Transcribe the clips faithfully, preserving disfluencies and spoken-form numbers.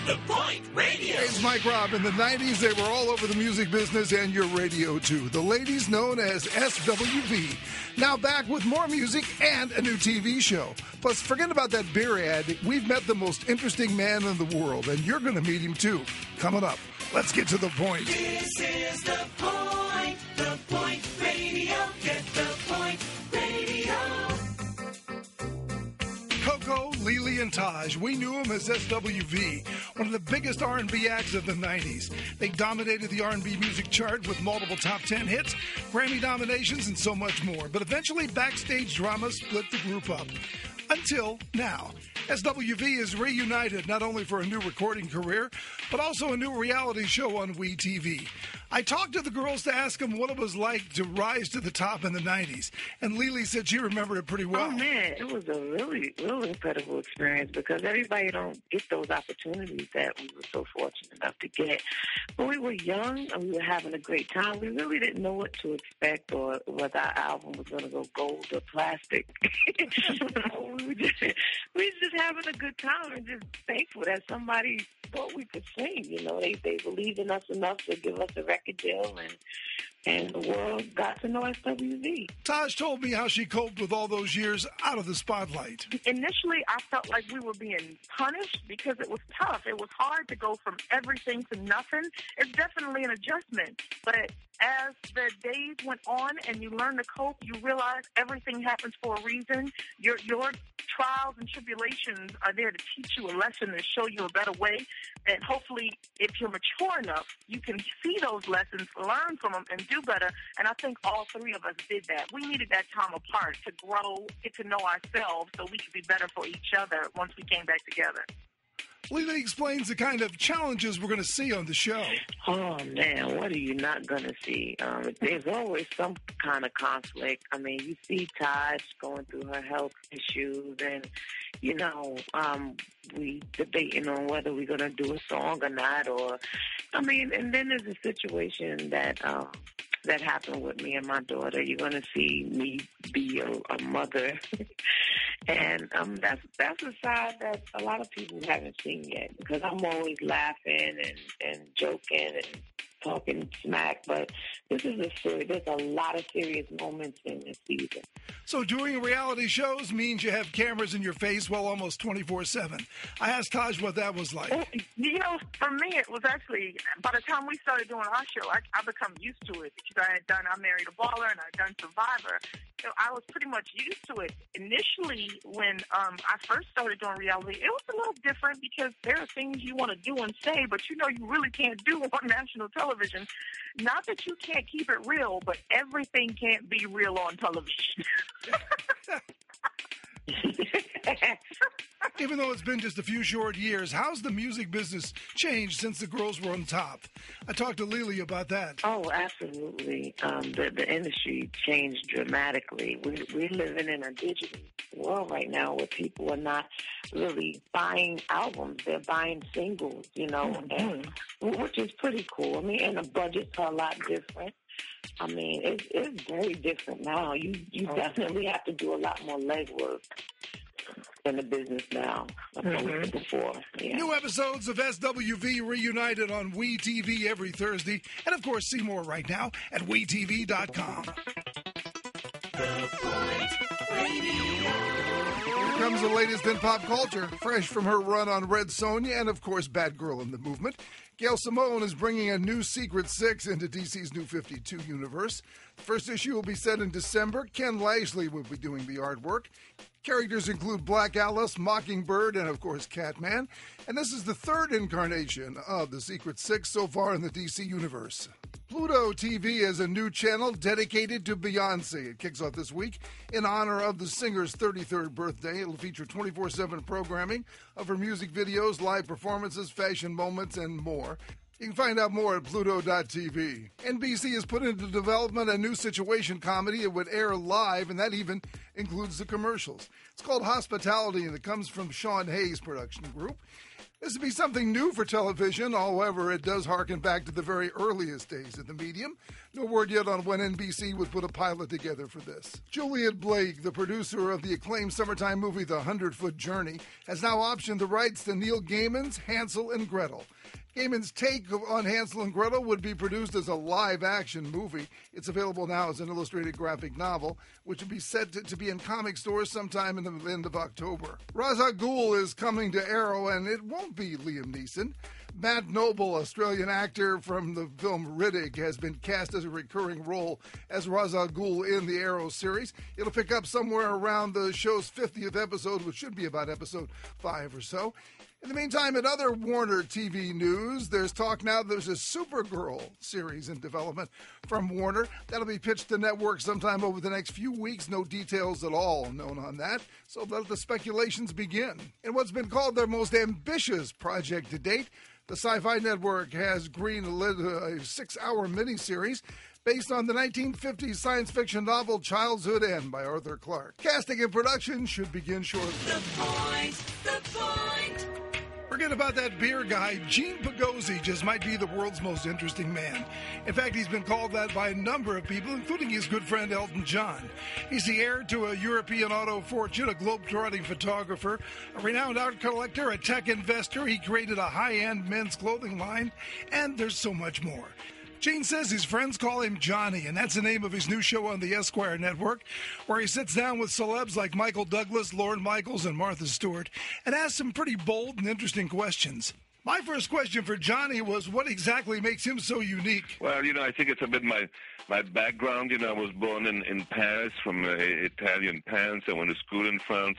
The Point Radio. Hey, it's Mike Robb. In the nineties, they were all over the music business and your radio, too. The ladies known as S W V. Now back with more music and a new T V show. Plus, forget about that beer ad. We've met the most interesting man in the world, and you're going to meet him, too. Coming up. Let's get to the point. This is The Point. The Point Radio. Get the Point Radio. Coco, Lily, and Taj. We knew them as S W V, one of the biggest R and B acts of the nineties. They dominated the R and B music chart with multiple top ten hits, Grammy nominations, and so much more. But eventually, backstage drama split the group up. Until now. S W V is reunited not only for a new recording career, but also a new reality show on WeTV. I talked to the girls to ask them what it was like to rise to the top in the nineties, and Lily said she remembered it pretty well. Oh, man, it was a really, really incredible experience because everybody don't get those opportunities that we were so fortunate enough to get. When we were young and we were having a great time, we really didn't know what to expect or whether our album was going to go gold or plastic. we, were just, we were just having a good time and just thankful that somebody thought we could sing. You know, they, they believed in us enough to give us a record deal, and and the world got to know S W V. Taj told me how she coped with all those years out of the spotlight. Initially, I felt like we were being punished because it was tough. It was hard to go from everything to nothing. It's definitely an adjustment. But as the days went on and you learn to cope, you realize everything happens for a reason. Your your trials and tribulations are there to teach you a lesson and show you a better way. And hopefully, if you're mature enough, you can see those lessons, learn from them, and do better. And I think all three of us did that. We needed that time apart to grow, get to know ourselves so we could be better for each other once we came back together. Lily explains the kind of challenges we're going to see on the show. Oh, man, what are you not going to see? Um, there's always some kind of conflict. I mean, you see Taj going through her health issues and, you know, um, we debating on whether we're going to do a song or not. Or, I mean, and then there's a situation that um, that happened with me and my daughter. You're going to see me be a, a mother. And um, that's that's a side that a lot of people haven't seen yet because I'm always laughing and, and joking and talking smack, but this is a serious, there's a lot of serious moments in this season. So doing reality shows means you have cameras in your face, well, almost twenty-four seven. I asked Taj what that was like. Well, you know, for me, it was actually, by the time we started doing our show, I, I become used to it because I had done I Married a Baller and I had done Survivor. So I was pretty much used to it. Initially, when um, I first started doing reality, it was a little different because there are things you want to do and say, but you know you really can't do on national television. Not that you can't keep it real, but everything can't be real on television. Even though it's been just a few short years, how's the music business changed since the girls were on top? I talked to Lily about that. Oh, absolutely. Um, the, the industry changed dramatically. We, we're living in a digital world right now where people are not really buying albums. They're buying singles, you know, mm-hmm. and, which is pretty cool. I mean, and the budgets are a lot different. I mean, it's, it's very different now. You you oh. definitely have to do a lot more legwork in the business now than mm-hmm. before. Yeah. New episodes of S W V reunited on WeTV every Thursday. And, of course, see more right now at we T V dot com. Here comes the latest in pop culture, fresh from her run on Red Sonja and, of course, Bad Girl in the Movement. Gail Simone is bringing a new Secret Six into D C's New fifty-two universe. The first issue will be set in December. Ken Lashley will be doing the artwork. Characters include Black Alice, Mockingbird, and, of course, Catman. And this is the third incarnation of the Secret Six so far in the D C universe. Pluto T V is a new channel dedicated to Beyonce. It kicks off this week in honor of the singer's thirty-third birthday. It'll feature twenty-four seven programming of her music videos, live performances, fashion moments, and more. You can find out more at Pluto dot T V. N B C has put into development a new situation comedy. It would air live, and that even includes the commercials. It's called Hospitality, and it comes from Sean Hayes' production group. This would be something new for television, however, it does harken back to the very earliest days of the medium. No word yet on when N B C would put a pilot together for this. Juliet Blake, the producer of the acclaimed summertime movie The Hundred-Foot Journey, has now optioned the rights to Neil Gaiman's Hansel and Gretel. Gaiman's take on Hansel and Gretel would be produced as a live-action movie. It's available now as an illustrated graphic novel, which would be set to, to be in comic stores sometime in the end of October. Ra's al Ghul is coming to Arrow, and it won't be Liam Neeson. Matt Noble, Australian actor from the film Riddick, has been cast as a recurring role as Ra's al Ghul in the Arrow series. It'll pick up somewhere around the show's fiftieth episode, which should be about episode five or so. In the meantime, in other Warner T V news, there's talk now there's a Supergirl series in development from Warner. That'll be pitched to network sometime over the next few weeks. No details at all known on that, so let the speculations begin. In what's been called their most ambitious project to date, the Sci-Fi Network has greenlit a six-hour miniseries based on the nineteen fifties science fiction novel Childhood's End by Arthur Clarke. Casting and production should begin shortly. The Point, The Point. Forget about that beer guy. Gene Pagozzi just might be the world's most interesting man. In fact, he's been called that by a number of people, including his good friend Elton John. He's the heir to a European auto fortune, a globe-trotting photographer, a renowned art collector, a tech investor. He created a high-end men's clothing line, and there's so much more. Gene says his friends call him Johnny, and that's the name of his new show on the Esquire network, where he sits down with celebs like Michael Douglas, Lorne Michaels, and Martha Stewart, and asks some pretty bold and interesting questions. My first question for Johnny was, what exactly makes him so unique? Well, you know, I think it's a bit my my background. You know, I was born in, in Paris from uh, Italian parents. I went to school in France.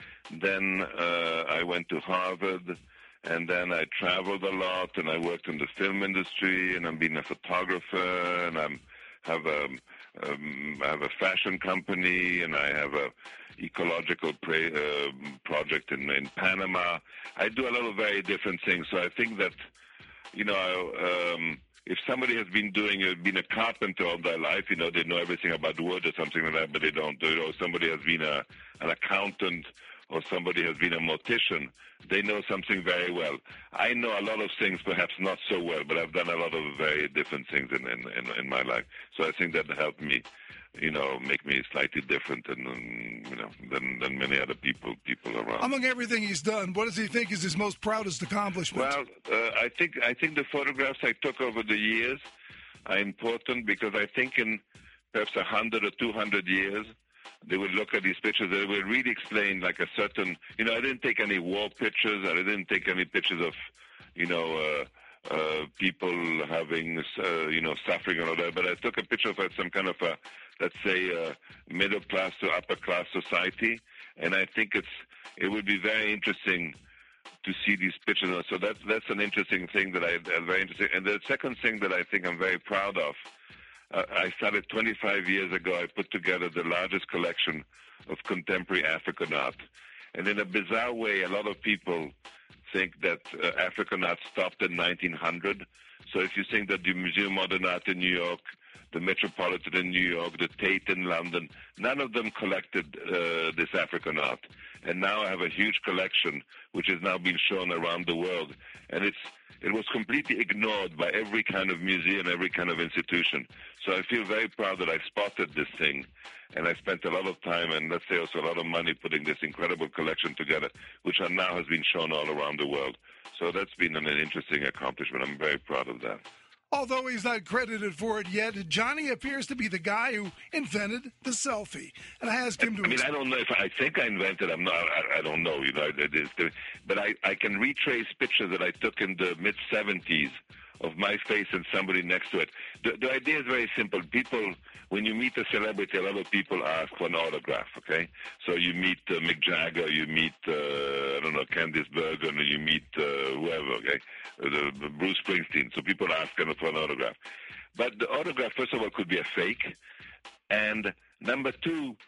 Then uh, I went to Harvard. And then I traveled a lot, and I worked in the film industry, and I'm being a photographer, and I'm have a um, I have a fashion company, and I have a ecological pra- uh, project in in Panama. I do a lot of very different things. So I think that, you know, um, if somebody has been doing uh, been a carpenter all their life, you know, they know everything about wood or something like that, but they don't do it. Or somebody has been a an accountant, or somebody has been a mortician, they know something very well. I know a lot of things, perhaps not so well, but I've done a lot of very different things in, in, in, in my life. So I think that helped me, you know, make me slightly different than, um, you know, than, than many other people people around. Among everything he's done, what does he think is his most proudest accomplishment? Well, uh, I think I think the photographs I took over the years are important, because I think in perhaps a hundred or two hundred years, they would look at these pictures, they would really explain like a certain, you know, I didn't take any war pictures, I didn't take any pictures of, you know, uh, uh, people having, uh, you know, suffering and all that, but I took a picture of some kind of a, let's say, uh, middle class to upper class society, and I think it's, it would be very interesting to see these pictures. So that's, that's an interesting thing that I, uh, very interesting. And the second thing that I think I'm very proud of, Uh, I started twenty-five years ago. I put together the largest collection of contemporary African art. And in a bizarre way, a lot of people think that uh, African art stopped in nineteen hundred. So if you think that the Museum of Modern Art in New York, the Metropolitan in New York, the Tate in London, none of them collected uh, this African art. And now I have a huge collection, which is now being shown around the world. And it's it was completely ignored by every kind of museum, every kind of institution. So I feel very proud that I spotted this thing, and I spent a lot of time and, let's say, also a lot of money putting this incredible collection together, which are now has been shown all around the world. So that's been an, an interesting accomplishment. I'm very proud of that. Although he's not credited for it yet, Johnny appears to be the guy who invented the selfie. And I asked him to... I mean, I don't know if I think I invented. I'm not. I, I don't know. You know, it is, but I, I can retrace pictures that I took in the mid seventies of my face and somebody next to it. The, the idea is very simple. People, when you meet a celebrity, a lot of people ask for an autograph. Okay, so you meet uh, Mick Jagger, you meet uh, I don't know Candice Bergen, or you meet uh, whoever. Okay, uh, the, Bruce Springsteen. So people ask for an autograph. But the autograph, first of all, could be a fake, and number two,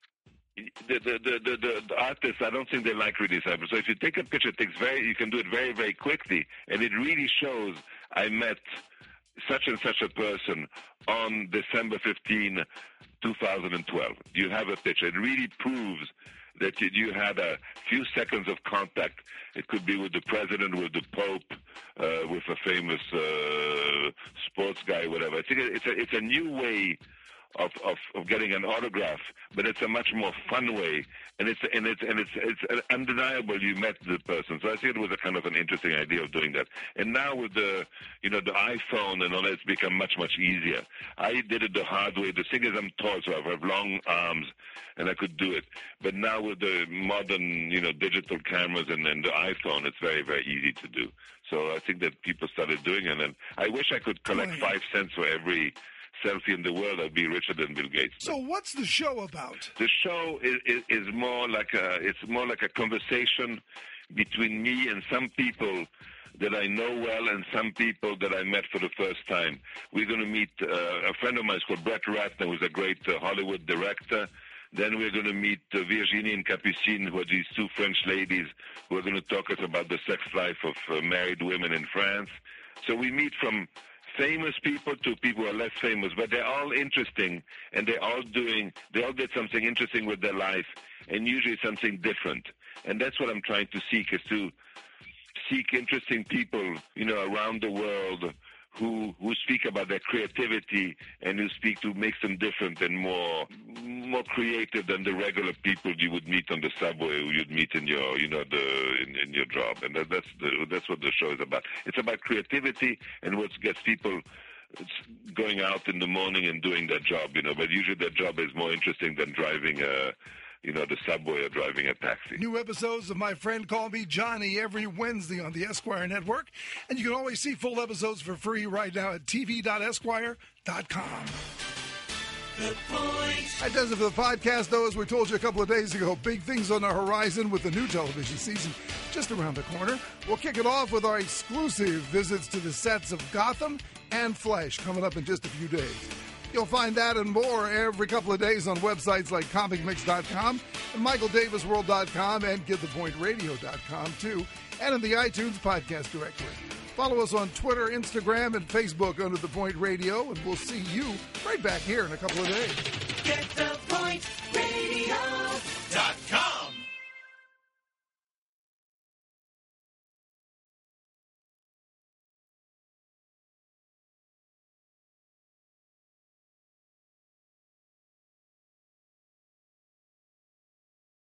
The, the, the, the, the artists, I don't think they like really cyber. So if you take a picture, it takes very, you can do it very, very quickly, and it really shows I met such and such a person on December fifteenth, two thousand twelve. You have a picture. It really proves that you, you had a few seconds of contact. It could be with the president, with the Pope, uh, with a famous uh, sports guy, whatever. I think it's a, it's a new way Of, of, of getting an autograph, but it's a much more fun way, and it's and it's and it's it's undeniable you met the person. So I think it was a kind of an interesting idea of doing that. And now with the you know the iPhone and all that, it's become much much easier. I did it the hard way. The thing is, I'm tall, so I have long arms, and I could do it. But now with the modern you know digital cameras and, and the iPhone, it's very very easy to do. So I think that people started doing it, and I wish I could collect Right. five cents for every selfie in the world. I'd be richer than Bill Gates. So what's the show about? The show is, is, is more like a it's more like a conversation between me and some people that I know well and some people that I met for the first time. We're going to meet uh, a friend of mine called Brett Ratner, who's a great uh, Hollywood director. Then we're going to meet uh, Virginie and Capucine, who are these two French ladies who are going to talk us about the sex life of uh, married women in France. So we meet from famous people to people who are less famous, but they're all interesting, and they're all doing, they all did something interesting with their life, and usually something different. And that's what I'm trying to seek, is to seek interesting people, you know, around the world who who speak about their creativity and who speak to make them different and more more creative than the regular people you would meet on the subway or you'd meet in your you know the in, in your job. And that, that's the, that's what the show is about. It's about creativity and what gets people going out in the morning and doing their job. You know, but usually their job is more interesting than driving a. You know, the subway or driving a taxi. New episodes of My Friend Call Me Johnny every Wednesday on the Esquire Network. And you can always see full episodes for free right now at t v dot esquire dot com. The Point. That does it for the podcast, though, as we told you a couple of days ago. Big things on the horizon with the new television season just around the corner. We'll kick it off with our exclusive visits to the sets of Gotham and Flash coming up in just a few days. You'll find that and more every couple of days on websites like comic mix dot com and michael davis world dot com and get the point radio dot com, too, and in the iTunes podcast directory. Follow us on Twitter, Instagram, and Facebook under The Point Radio, and we'll see you right back here in a couple of days. Get the Point Radio.